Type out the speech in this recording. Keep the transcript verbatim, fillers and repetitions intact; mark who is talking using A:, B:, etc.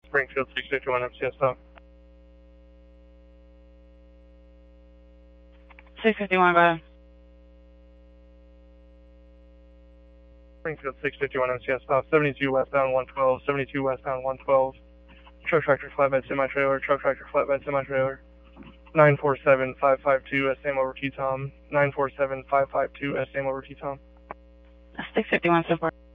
A: Springfield six fifty-one M C S stop.
B: six fifty-one, go ahead.
A: Springfield six fifty-one M C S stop, seventy-two westbound one twelve, seventy-two westbound one twelve. Truck tractor flatbed semi-trailer, truck tractor flatbed semi-trailer. nine four seven five five two, S A M over T-Tom. nine four seven five five two, S A M over T-Tom.
B: six fifty-one, support.